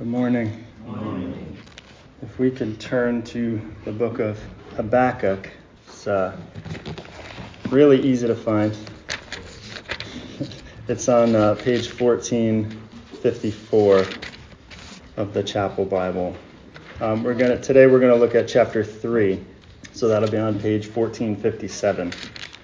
Good morning. If we could turn to the book of Habakkuk, it's really easy to find. It's on page 1454 of the Chapel Bible. Today we're gonna look at chapter 3, so that'll be on page 1457.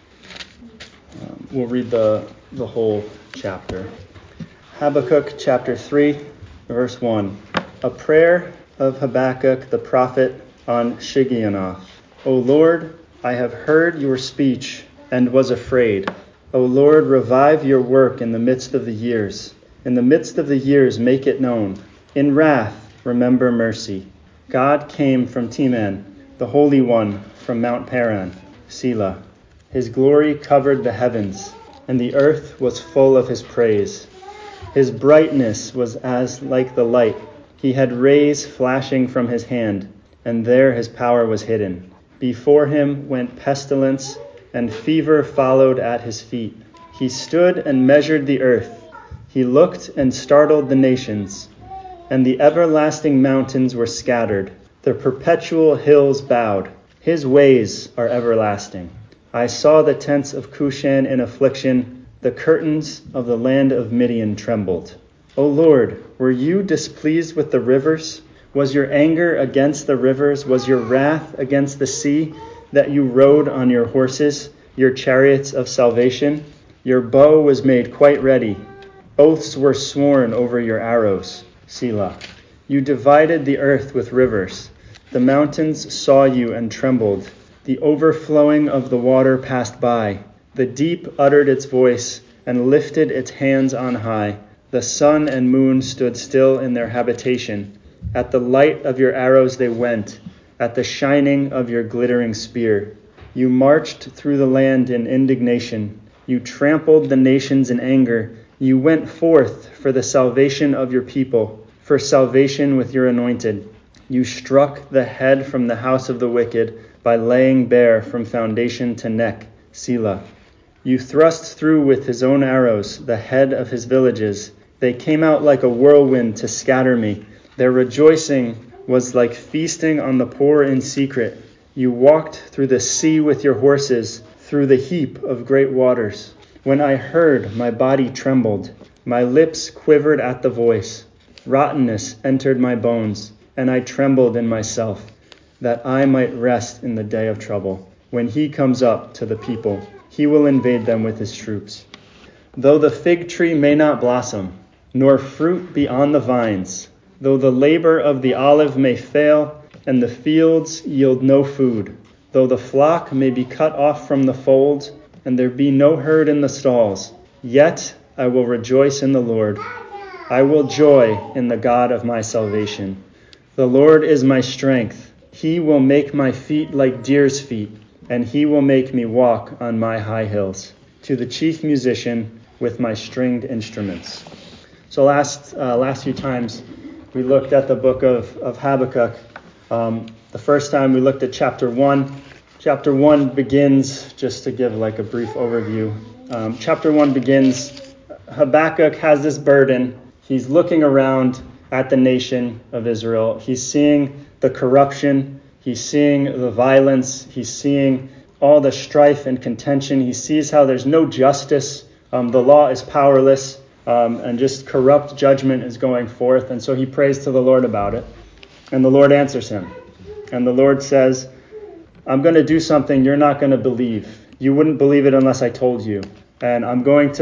We'll read the whole chapter. Habakkuk chapter 3. Verse 1, a prayer of Habakkuk the prophet on Shigionoth. O Lord, I have heard your speech and was afraid. O Lord, revive your work in the midst of the years. In the midst of the years, make it known. In wrath, remember mercy. God came from Teman, the Holy One from Mount Paran, Selah. His glory covered the heavens, and the earth was full of his praise. His brightness was as like the light. He had rays flashing from his hand, and there his power was hidden. Before him went pestilence, and fever followed at his feet. He stood and measured the earth. He looked and startled the nations, and the everlasting mountains were scattered. The perpetual hills bowed. His ways are everlasting. I saw the tents of Cushan in affliction. The curtains of the land of Midian trembled. O Lord, were you displeased with the rivers? Was your anger against the rivers? Was your wrath against the sea, that you rode on your horses, your chariots of salvation? Your bow was made quite ready. Oaths were sworn over your arrows. Selah. You divided the earth with rivers. The mountains saw you and trembled. The overflowing of the water passed by. The deep uttered its voice and lifted its hands on high. The sun and moon stood still in their habitation. At the light of your arrows they went, at the shining of your glittering spear. You marched through the land in indignation. You trampled the nations in anger. You went forth for the salvation of your people, for salvation with your anointed. You struck the head from the house of the wicked by laying bare from foundation to neck. Selah. You thrust through with his own arrows the head of his villages. They came out like a whirlwind to scatter me. Their rejoicing was like feasting on the poor in secret. You walked through the sea with your horses, through the heap of great waters. When I heard, my body trembled. My lips quivered at the voice. Rottenness entered my bones, and I trembled in myself, that I might rest in the day of trouble. When he comes up to the people, he will invade them with his troops. Though the fig tree may not blossom, nor fruit be on the vines, though the labor of the olive may fail, and the fields yield no food, though the flock may be cut off from the fold, and there be no herd in the stalls, yet I will rejoice in the Lord. I will joy in the God of my salvation. The Lord is my strength. He will make my feet like deer's feet, and he will make me walk on my high hills, to the chief musician with my stringed instruments. So last few times we looked at the book of Habakkuk. The first time we looked at chapter 1. Chapter 1 begins, just to give like a brief overview. Chapter 1 begins, Habakkuk has this burden. He's looking around at the nation of Israel. He's seeing the corruption. He's seeing the violence. He's seeing all the strife and contention. He sees how there's no justice. The law is powerless, and just corrupt judgment is going forth. And so he prays to the Lord about it. And the Lord answers him. And the Lord says, I'm going to do something you're not going to believe. You wouldn't believe it unless I told you. And I'm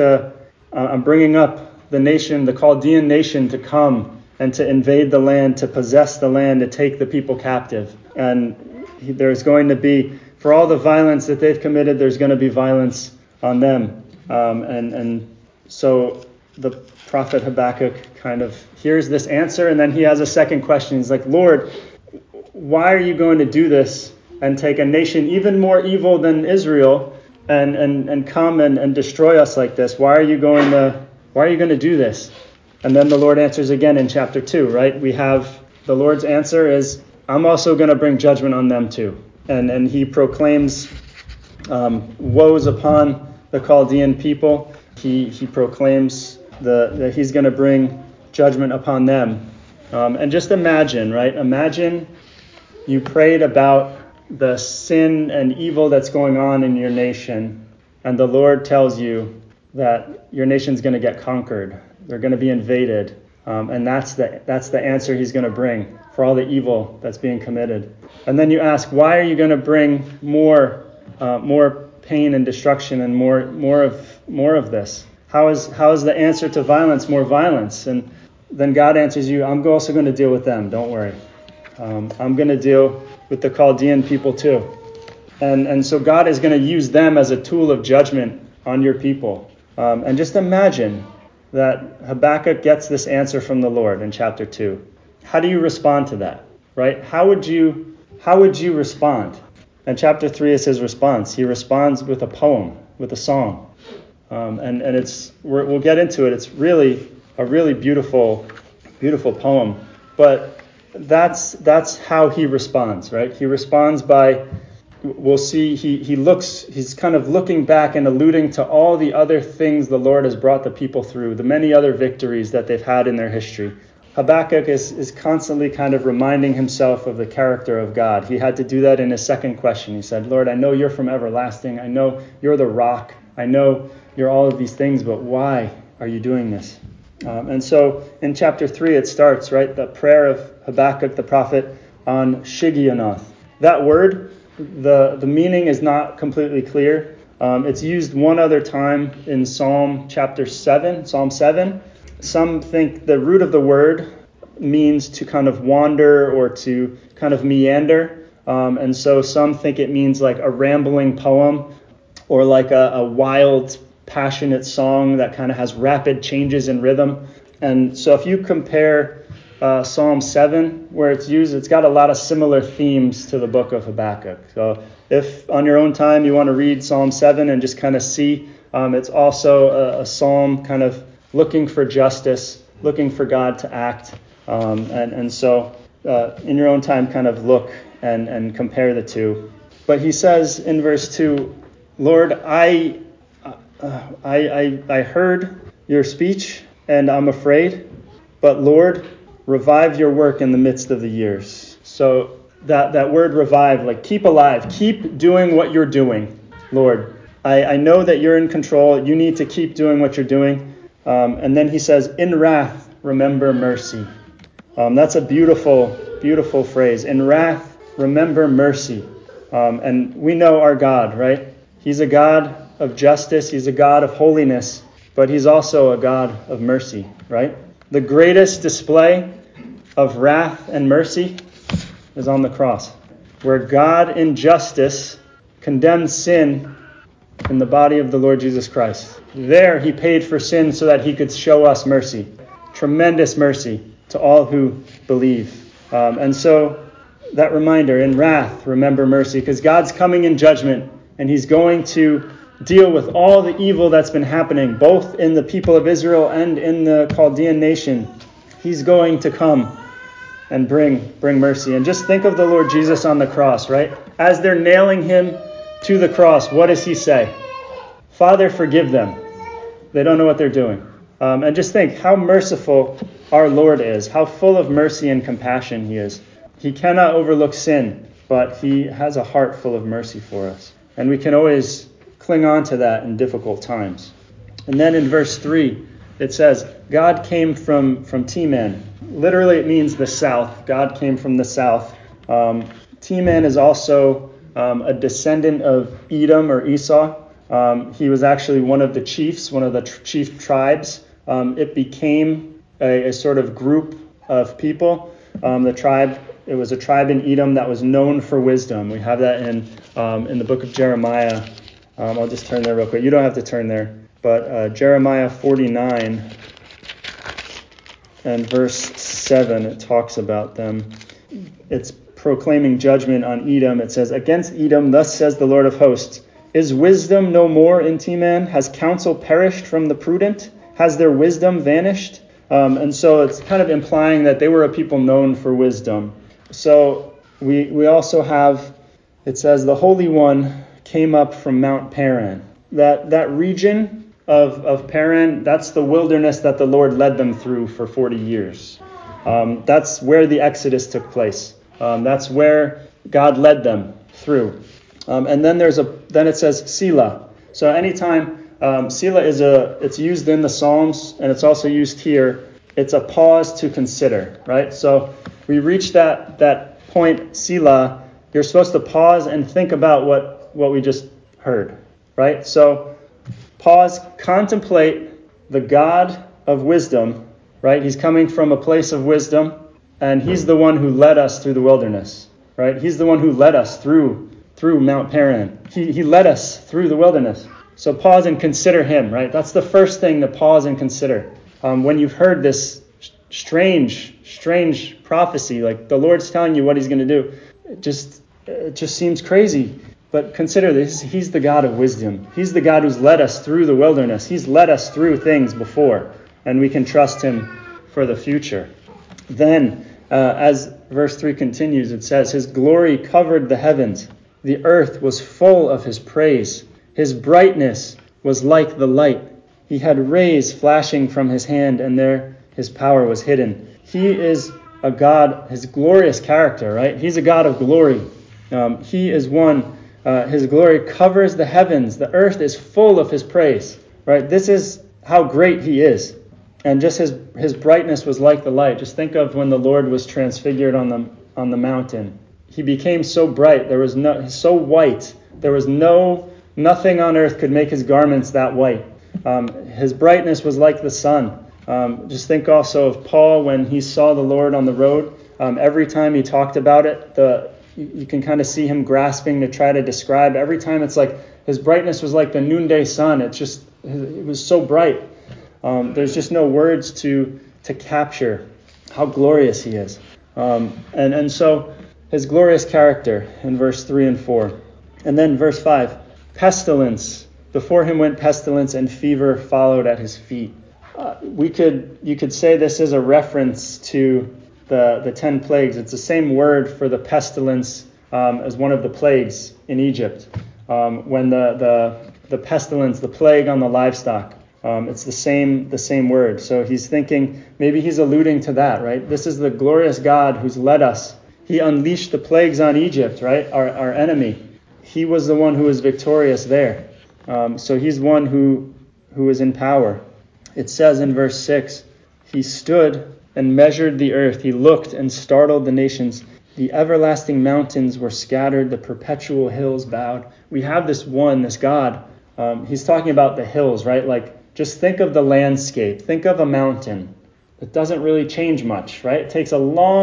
bringing up the nation, the Chaldean nation, to come and to invade the land, to possess the land, to take the people captive. And there's going to be, for all the violence that they've committed, there's going to be violence on them. And so the prophet Habakkuk kind of hears this answer, and then he has a second question. He's like, Lord, why are you going to do this and take a nation even more evil than Israel and come and destroy us like this? Why are you going to do this? And then the Lord answers again in chapter 2, right? We have the Lord's answer is, I'm also going to bring judgment on them too. And he proclaims woes upon the Chaldean people. He proclaims that he's going to bring judgment upon them. And just imagine, right? Imagine you prayed about the sin and evil that's going on in your nation, and the Lord tells you that your nation's going to get conquered. They're going to be invaded. And that's the answer he's going to bring for all the evil that's being committed. And then you ask, why are you going to bring more pain and destruction and more of this? How is the answer to violence more violence? And then God answers you, I'm also going to deal with them. Don't worry. I'm going to deal with the Chaldean people too. And so God is going to use them as a tool of judgment on your people. And just imagine that Habakkuk gets this answer from the Lord in chapter 2. How do you respond to that? Right? How would you respond? In chapter 3 is his response. He responds with a poem, with a song. And we'll get into it. It's really a really beautiful poem. But that's how he responds, right? He responds by, we'll see, he's kind of looking back and alluding to all the other things the Lord has brought the people through, the many other victories that they've had in their history. Habakkuk is constantly kind of reminding himself of the character of God. He had to do that in his second question. He said, Lord, I know you're from everlasting. I know you're the rock. I know you're all of these things, but why are you doing this? And so in chapter 3, it starts, right? The prayer of Habakkuk the prophet on Shigionoth. That word, the meaning is not completely clear. It's used one other time in Psalm 7. Some think the root of the word means to kind of wander or to kind of meander. And so some think it means like a rambling poem or like a wild, passionate song that kind of has rapid changes in rhythm. And so if you compare Psalm 7, where it's used, it's got a lot of similar themes to the book of Habakkuk. So if on your own time you want to read Psalm 7 and just kind of see, it's also a psalm kind of looking for justice, looking for God to act. And so in your own time, kind of look and compare the two. But he says in verse 2, Lord, I heard your speech and I'm afraid, but Lord, revive your work in the midst of the years. So that word revive, like keep alive, keep doing what you're doing, Lord. I know that you're in control. You need to keep doing what you're doing. And then he says, in wrath, remember mercy. That's a beautiful, beautiful phrase. In wrath, remember mercy. And we know our God, right? He's a God of justice. He's a God of holiness, but he's also a God of mercy, right? The greatest display of wrath and mercy is on the cross, where God in justice condemned sin in the body of the Lord Jesus Christ. There he paid for sin so that he could show us mercy, tremendous mercy to all who believe. And so that reminder, in wrath, remember mercy, because God's coming in judgment and he's going to deal with all the evil that's been happening, both in the people of Israel and in the Chaldean nation. He's going to come and bring mercy. And just think of the Lord Jesus on the cross, right? As they're nailing him to the cross, what does he say? Father, forgive them. They don't know what they're doing. And just think how merciful our Lord is, how full of mercy and compassion he is. He cannot overlook sin, but he has a heart full of mercy for us. And we can always cling on to that in difficult times. And then in verse 3, it says, God came from Teman. Literally, it means the south. God came from the south. Teman is also a descendant of Edom or Esau. He was actually one of the chiefs, one of the chief tribes. It became a sort of group of people. It was a tribe in Edom that was known for wisdom. We have that in the book of Jeremiah. I'll just turn there real quick. You don't have to turn there. But Jeremiah 49 and verse 7, it talks about them. It's proclaiming judgment on Edom. It says, against Edom, thus says the Lord of hosts, is wisdom no more in Teman? Has counsel perished from the prudent? Has their wisdom vanished? And so it's kind of implying that they were a people known for wisdom. So we also have, it says, the Holy One came up from Mount Paran. That region of Paran, that's the wilderness that the Lord led them through for 40 years. That's where the Exodus took place. That's where God led them through. And then then it says Selah. So anytime Selah it's used in the Psalms, and it's also used here. It's a pause to consider, right? So we reach that point, Selah. You're supposed to pause and think about what we just heard, right? So pause, contemplate the God of wisdom, right? He's coming from a place of wisdom, and he's the one who led us through the wilderness, right? He's the one who led us through Mount Paran. He led us through the wilderness. So pause and consider him, right? That's the first thing to pause and consider. When you've heard this strange prophecy, like the Lord's telling you what he's going to do, it just seems crazy. But consider this, he's the God of wisdom. He's the God who's led us through the wilderness. He's led us through things before, and we can trust him for the future. Then, as verse 3 continues, it says, his glory covered the heavens. The earth was full of his praise. His brightness was like the light. He had rays flashing from his hand, and there his power was hidden. He is a God, his glorious character, right? He's a God of glory. He is one, his glory covers the heavens. The earth is full of his praise, right? This is how great he is. And just his brightness was like the light. Just think of when the Lord was transfigured on the mountain. He became so bright. So white. There was nothing on earth could make his garments that white. His brightness was like the sun. Just think also of Paul when he saw the Lord on the road. Every time he talked about it, you can kind of see him grasping to try to describe. Every time it's like his brightness was like the noonday sun. It was so bright. There's just no words to capture how glorious he is. And so his glorious character in verse 3 and 4. And then verse 5, pestilence. Before him went pestilence, and fever followed at his feet. You could say this is a reference to the 10 plagues. It's the same word for the pestilence as one of the plagues in Egypt. When the pestilence, the plague on the livestock, it's the same word. So he's thinking, maybe he's alluding to that, right? This is the glorious God who's led us. He unleashed the plagues on Egypt, right? Our enemy. He was the one who was victorious there. So he's one who is in power. It says in verse 6, he stood and measured the earth. He looked and startled the nations. The everlasting mountains were scattered. The perpetual hills bowed. We have this God. He's talking about the hills, right? Like, just think of the landscape. Think of a mountain. It doesn't really change much, right? It takes a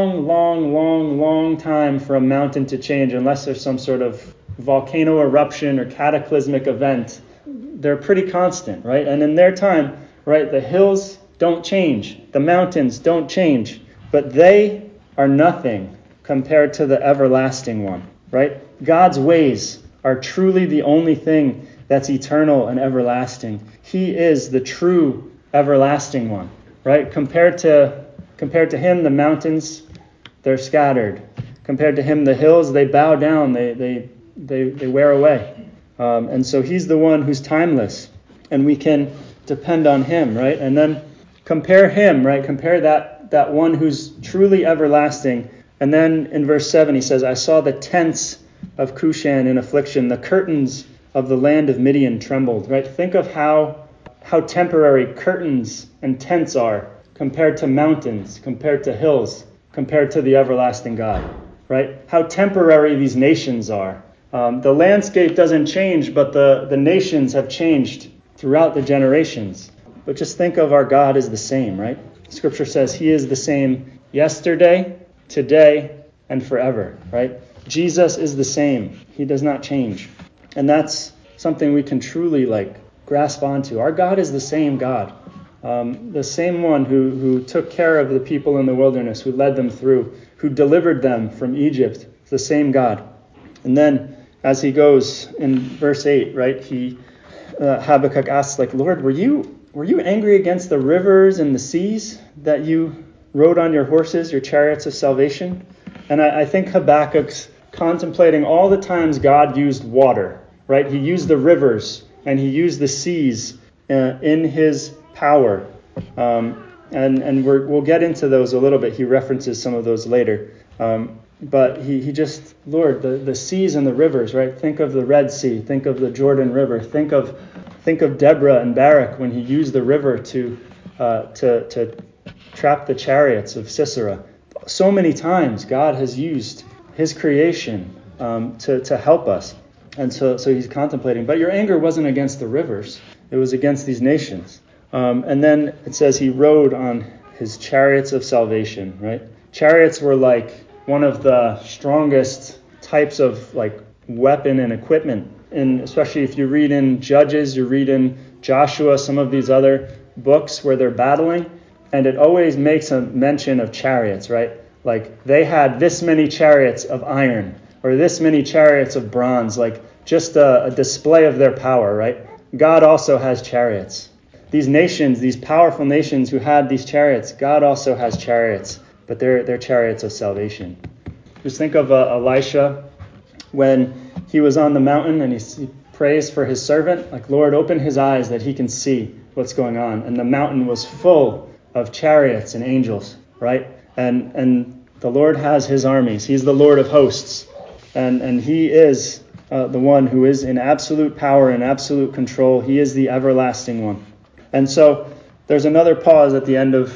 long time for a mountain to change unless there's some sort of volcano eruption or cataclysmic event. They're pretty constant, right? And in their time, right, the hills don't change. The mountains don't change. But they are nothing compared to the everlasting one, right? God's ways are truly the only thing that's eternal and everlasting. He is the true everlasting one, right? Compared to him, the mountains, they're scattered. Compared to him, the hills, they bow down, they wear away. And so he's the one who's timeless, and we can depend on him, right? And then compare him, right? Compare that one who's truly everlasting. And then in verse 7, he says, I saw the tents of Cushan in affliction. The curtains of the land of Midian trembled, right? Think of how temporary curtains and tents are compared to mountains, compared to hills, compared to the everlasting God, right? How temporary these nations are. The landscape doesn't change, but the nations have changed throughout the generations. But just think of our God as the same, right? Scripture says he is the same yesterday, today, and forever, right? Jesus is the same. He does not change. And that's something we can truly grasp onto. Our God is the same God. The same one who took care of the people in the wilderness, who led them through, who delivered them from Egypt. It's the same God. And then as he goes in verse 8, right, Habakkuk asks, Lord, were you angry against the rivers and the seas that you rode on your horses, your chariots of salvation? And I think Habakkuk's contemplating all the times God used water, right? He used the rivers and he used the seas in his power. And we'll get into those a little bit. He references some of those later. But he just, Lord, the seas and the rivers, right? Think of the Red Sea. Think of the Jordan River. Think of Deborah and Barak when he used the river to trap the chariots of Sisera. So many times God has used his creation to help us. And so he's contemplating. But your anger wasn't against the rivers. It was against these nations. And then it says he rode on his chariots of salvation, right? Chariots were like one of the strongest types of like weapon and equipment. And especially if you read in Judges, you read in Joshua, some of these other books where they're battling, and it always makes a mention of chariots, right? Like they had this many chariots of iron or this many chariots of bronze, like just a display of their power, right? God also has chariots. These nations, these powerful nations who had these chariots, God also has chariots, but they're chariots of salvation. Just think of Elisha when he was on the mountain and he prays for his servant, like, Lord, open his eyes that he can see what's going on. And the mountain was full of chariots and angels, right? And the Lord has his armies. He's the Lord of hosts. And he is the one who is in absolute power and absolute control. He is the everlasting one. And so there's another pause at the end of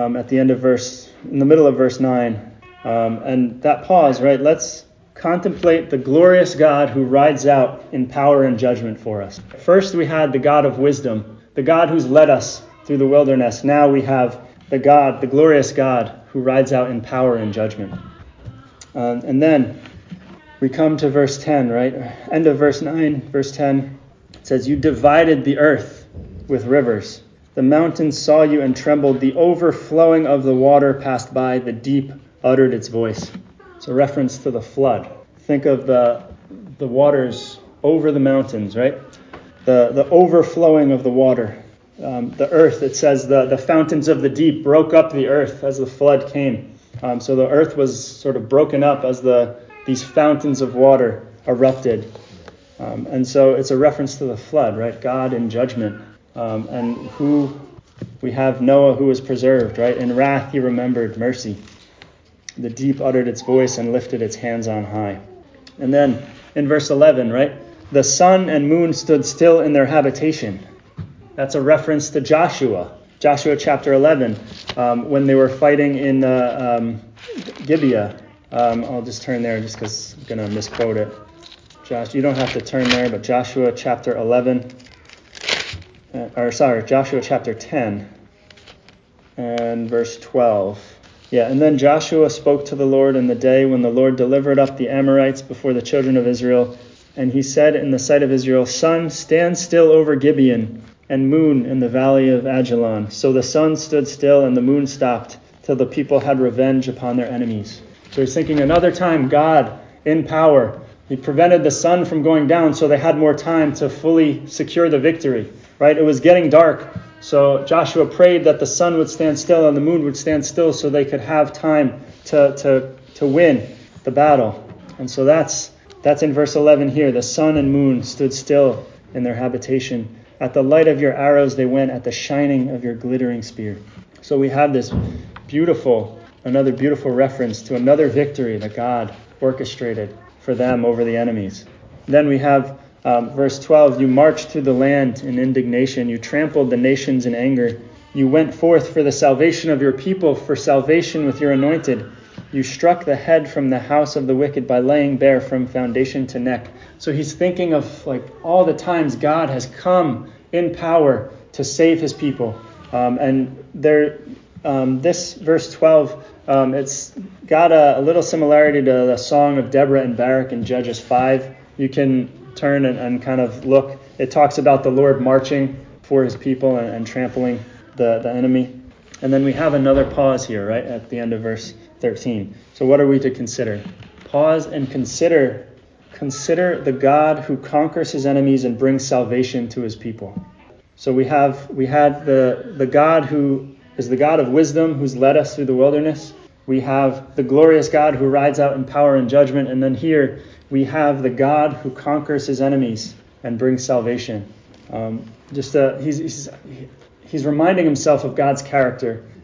in the middle of verse 9. And that pause, right? Let's contemplate the glorious God who rides out in power and judgment for us. First we had the God of wisdom, the God who's led us through the wilderness. Now we have the glorious God who rides out in power and judgment. And then we come to verse 10, right? End of verse 9, verse 10. It says, you divided the earth with rivers. The mountains saw you and trembled. The overflowing of the water passed by. The deep uttered its voice. It's a reference to the flood. Think of the waters over the mountains, right? The overflowing of the water. The earth, it says the fountains of the deep broke up the earth as the flood came. So the earth was sort of broken up as these fountains of water erupted. And so it's a reference to the flood, right? God in judgment. And who we have Noah who was preserved, right? In wrath he remembered mercy. The deep uttered its voice and lifted its hands on high. And then in verse 11, right? The sun and moon stood still in their habitation. That's a reference to Joshua chapter 11, when they were fighting in Gibeah. I'll just turn there just because I'm going to misquote it. You don't have to turn there, but Joshua chapter 11, Joshua chapter 10 and verse 12. Yeah, and then Joshua spoke to the Lord in the day when the Lord delivered up the Amorites before the children of Israel. And he said in the sight of Israel, sun, stand still over Gibeon, and moon in the valley of Ajalon. So the sun stood still and the moon stopped till the people had revenge upon their enemies. So he's thinking another time God in power. He prevented the sun from going down so they had more time to fully secure the victory. Right? It was getting dark. So Joshua prayed that the sun would stand still and the moon would stand still so they could have time to win the battle. And so that's in verse 11 here. The sun and moon stood still in their habitation. At the light of your arrows they went, at the shining of your glittering spear. So we have this another beautiful reference to another victory that God orchestrated for them over the enemies. Then we have verse 12, you marched through the land in indignation. You trampled the nations in anger. You went forth for the salvation of your people, for salvation with your anointed. You struck the head from the house of the wicked by laying bare from foundation to neck. So he's thinking of like all the times God has come in power to save his people. This verse 12, it's got a little similarity to the song of Deborah and Barak in Judges 5. You can turn and kind of look. It talks about the Lord marching for his people and trampling the enemy. And then we have another pause here, right, at the end of verse 13. So what are we to consider? Pause and consider the God who conquers his enemies and brings salvation to his people. So we had the God who is the God of wisdom, who's led us through the wilderness. We have the glorious God who rides out in power and judgment. And then here we have the God who conquers his enemies and brings salvation. He's reminding himself of God's character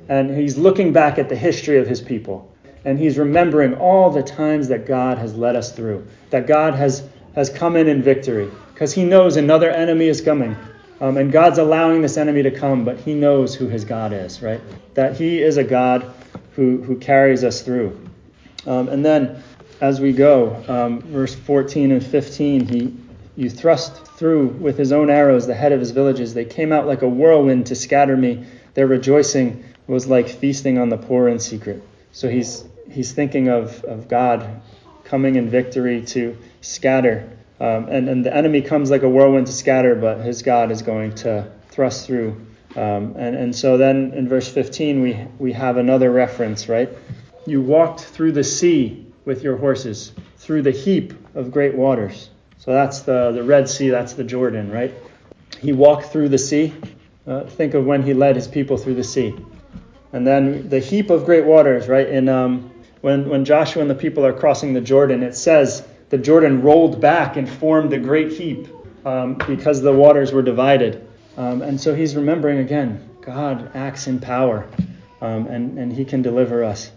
And he's looking back at the history of his people. And he's remembering all the times that God has led us through, that God has come in victory, because he knows another enemy is coming. And God's allowing this enemy to come, but he knows who his God is, right? That he is a God who carries us through. And then as we go, verse 14 and 15, you thrust through with his own arrows the head of his villages. They came out like a whirlwind to scatter me. Their rejoicing was like feasting on the poor in secret. So he's thinking of God coming in victory to scatter. And the enemy comes like a whirlwind to scatter, but his God is going to thrust through. And so then in verse 15, we have another reference, right? You walked through the sea with your horses, through the heap of great waters. So that's the Red Sea, that's the Jordan, right? He walked through the sea. Think of when he led his people through the sea. And then the heap of great waters, right? When Joshua and the people are crossing the Jordan, it says the Jordan rolled back and formed a great heap because the waters were divided. And so he's remembering again, God acts in power, and he can deliver us.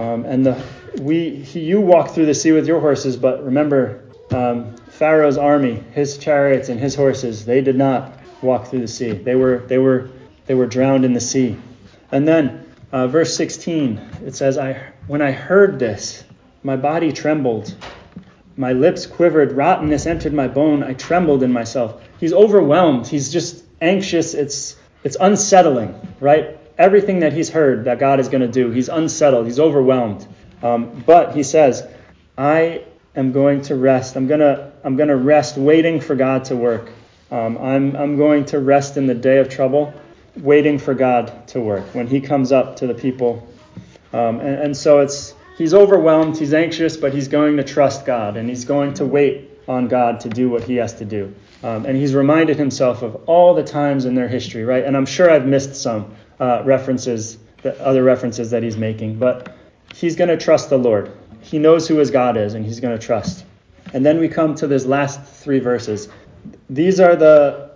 You walk through the sea with your horses, but remember, Pharaoh's army, his chariots and his horses, they did not walk through the sea. They were drowned in the sea. And then verse 16, it says, when I heard this, my body trembled. My lips quivered. Rottenness entered my bone. I trembled in myself. He's overwhelmed. He's just anxious. It's unsettling, right? Everything that he's heard that God is going to do, he's unsettled. He's overwhelmed. But he says, I am going to rest. I'm going to rest waiting for God to work. I'm going to rest in the day of trouble, waiting for God to work when he comes up to the people. And so he's overwhelmed, he's anxious, but he's going to trust God, and he's going to wait on God to do what he has to do. And he's reminded himself of all the times in their history, right? And I'm sure I've missed some other references that he's making, but he's going to trust the Lord. He knows who his God is, and he's going to trust. And then we come to this last three verses. These are the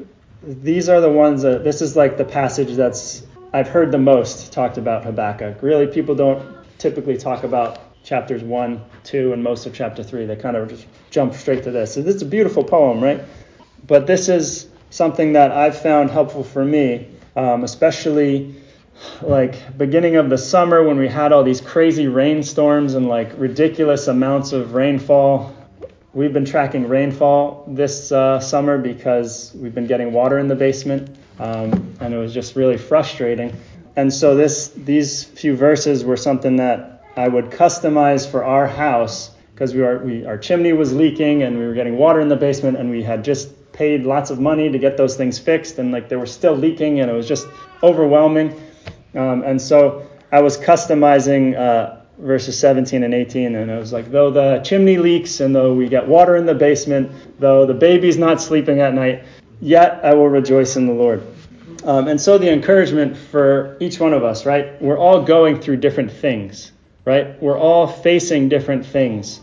ones that, this is like the passage I've heard the most talked about Habakkuk. Really, people don't typically talk about chapters 1, 2, and most of chapter 3. They kind of just jump straight to this. So this is a beautiful poem, right? But this is something that I've found helpful for me, especially like beginning of the summer when we had all these crazy rainstorms and like ridiculous amounts of rainfall. We've been tracking rainfall this summer because we've been getting water in the basement, and it was just really frustrating. And so these few verses were something that I would customize for our house because our chimney was leaking and we were getting water in the basement, and we had just paid lots of money to get those things fixed, and like they were still leaking, and it was just overwhelming. And so I was customizing verses 17 and 18, and it was like, though the chimney leaks and though we get water in the basement, though the baby's not sleeping at night, yet I will rejoice in the Lord. And so the encouragement for each one of us, right? We're all going through different things, right? We're all facing different things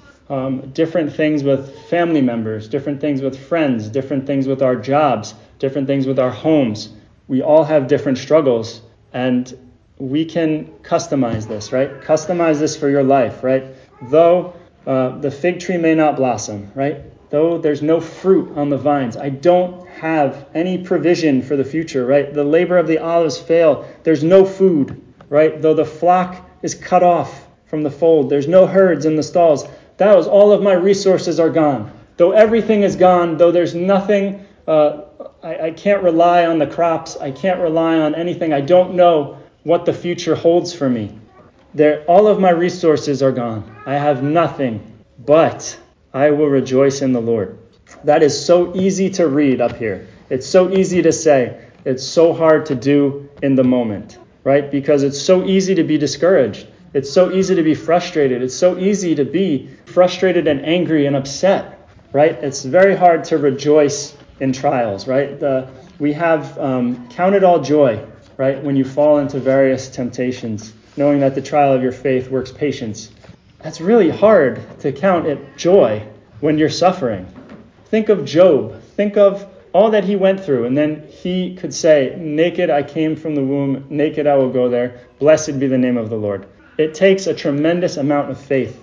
with family members, different things with friends, different things with our jobs, different things with our homes. We all have different struggles, and we can customize this, right? Customize this for your life, right? Though the fig tree may not blossom, right? Though there's no fruit on the vines, I don't have any provision for the future, right? The labor of the olives fail. There's no food, right? Though the flock is cut off from the fold, there's no herds in the stalls. That was all of my resources are gone. Though everything is gone, though there's nothing, I can't rely on the crops. I can't rely on anything. I don't know what the future holds for me. All of my resources are gone. I have nothing, but I will rejoice in the Lord. That is so easy to read up here. It's so easy to say. It's so hard to do in the moment, right? Because it's so easy to be discouraged. It's so easy to be frustrated. It's so easy to be frustrated and angry and upset, right? It's very hard to rejoice in trials, right? We have count it all joy, right? When you fall into various temptations, knowing that the trial of your faith works patience. That's really hard to count it joy when you're suffering. Think of Job. Think of all that he went through, and then he could say, naked I came from the womb, naked I will go there, blessed be the name of the Lord. It takes a tremendous amount of faith,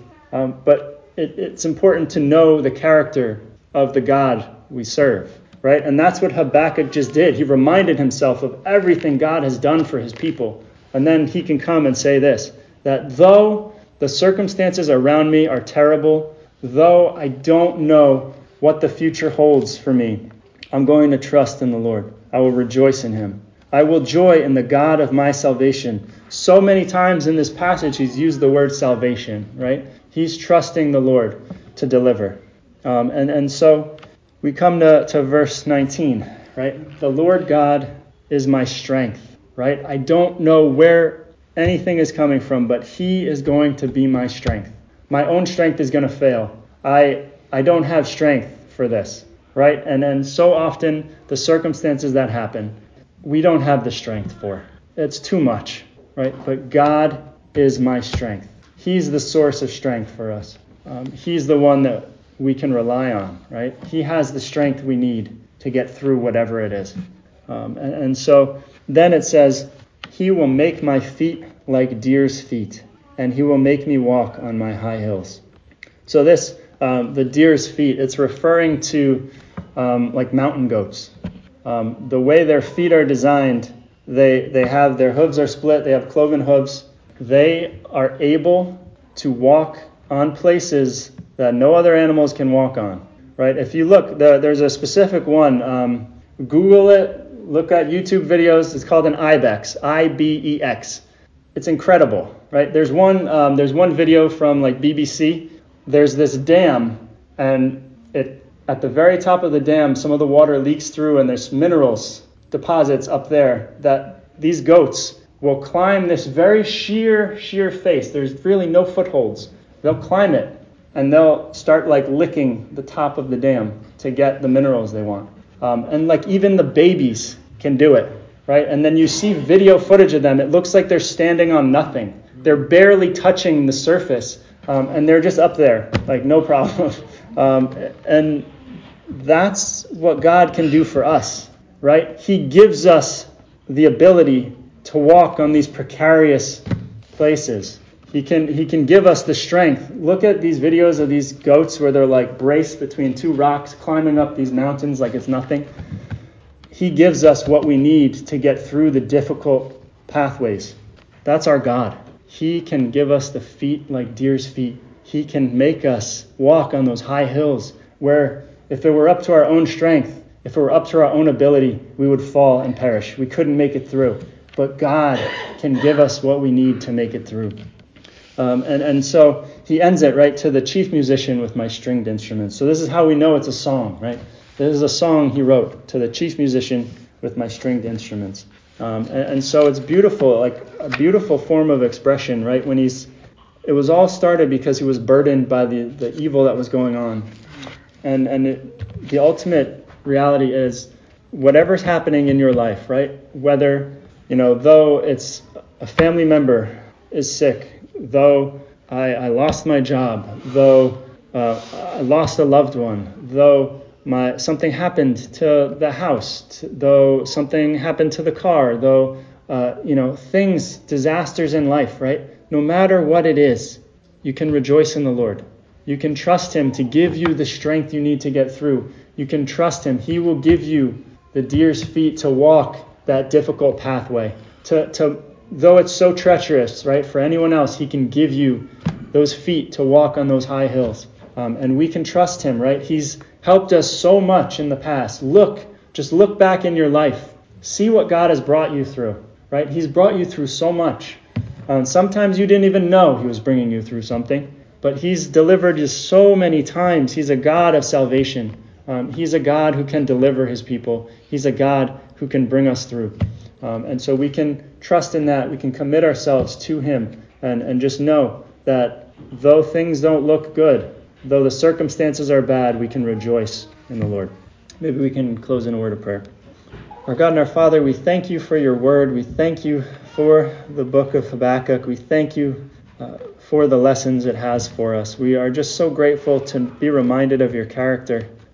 but it's important to know the character of the God we serve, right? And that's what Habakkuk just did. He reminded himself of everything God has done for his people. And then he can come and say this, that though the circumstances around me are terrible, though I don't know what the future holds for me, I'm going to trust in the Lord. I will rejoice in him. I will joy in the God of my salvation. So many times in this passage, he's used the word salvation, right? He's trusting the Lord to deliver. And so we come to verse 19, right? The Lord God is my strength, right? I don't know where anything is coming from, but he is going to be my strength. My own strength is going to fail. I don't have strength for this, right? And so often the circumstances that happen, we don't have the strength for. It's too much, right? But God is my strength. He's the source of strength for us. He's the one that we can rely on, right? He has the strength we need to get through whatever it is. And so then it says, he will make my feet like deer's feet, and he will make me walk on my high hills. So this, the deer's feet, it's referring to like mountain goats. The way their feet are designed, they have their hooves are split, they have cloven hooves. They are able to walk on places that no other animals can walk on, right? If you look, there's a specific one. Google it, look at YouTube videos. It's called an ibex, I-B-E-X. It's incredible, right? There's one video from like BBC. There's this dam, and at the very top of the dam, some of the water leaks through, and there's minerals deposits up there that these goats will climb this very sheer face. There's really no footholds. They'll climb it, and they'll start like licking the top of the dam to get the minerals they want. And like even the babies can do it, right? And then you see video footage of them. It looks like they're standing on nothing. They're barely touching the surface, and they're just up there, like no problem. And that's what God can do for us, right? He gives us the ability to walk on these precarious places. He can give us the strength. Look at these videos of these goats where they're like braced between two rocks, climbing up these mountains like it's nothing. He gives us what we need to get through the difficult pathways. That's our God. He can give us the feet like deer's feet. He can make us walk on those high hills where if it were up to our own strength, if it were up to our own ability, we would fall and perish. We couldn't make it through. But God can give us what we need to make it through. And so he ends it, right, to the chief musician with my stringed instruments. So this is how we know it's a song, right? This is a song he wrote to the chief musician with my stringed instruments. And so it's beautiful, like a beautiful form of expression, right? It was all started because he was burdened by the evil that was going on. The ultimate reality is whatever's happening in your life, right? Whether, though it's a family member is sick, though I lost my job, though I lost a loved one, though something happened to the house, though something happened to the car, though, disasters in life, right? No matter what it is, you can rejoice in the Lord. You can trust him to give you the strength you need to get through. You can trust him. He will give you the deer's feet to walk that difficult pathway. Though it's so treacherous, right, for anyone else, he can give you those feet to walk on those high hills. And we can trust him, right? He's helped us so much in the past. Just look back in your life. See what God has brought you through, right? He's brought you through so much. Sometimes you didn't even know he was bringing you through something. But he's delivered you so many times. He's a God of salvation. He's a God who can deliver his people. He's a God who can bring us through. And so we can trust in that. We can commit ourselves to him and just know that though things don't look good, though the circumstances are bad, we can rejoice in the Lord. Maybe we can close in a word of prayer. Our God and our Father, we thank you for your word. We thank you for the book of Habakkuk. We thank you for the lessons it has for us. We are just so grateful to be reminded of your character.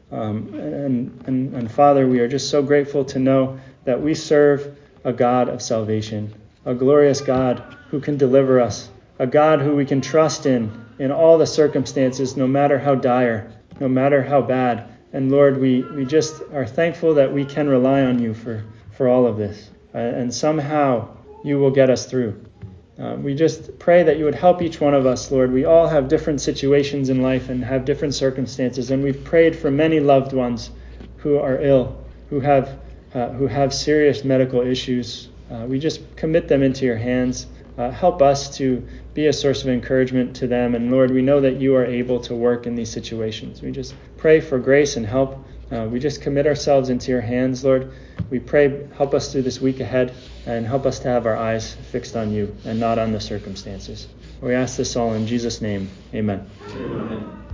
And Father, we are just so grateful to know that we serve a God of salvation, a glorious God who can deliver us, a God who we can trust in all the circumstances, no matter how dire, no matter how bad. And Lord, we just are thankful that we can rely on you for all of this. And somehow you will get us through. We just pray that you would help each one of us, Lord. We all have different situations in life and have different circumstances. And we've prayed for many loved ones who are ill, who have serious medical issues. We just commit them into your hands. Help us to be a source of encouragement to them. And Lord, we know that you are able to work in these situations. We just pray for grace and help. We just commit ourselves into your hands, Lord. We pray, help us through this week ahead and help us to have our eyes fixed on you and not on the circumstances. We ask this all in Jesus' name. Amen. Amen.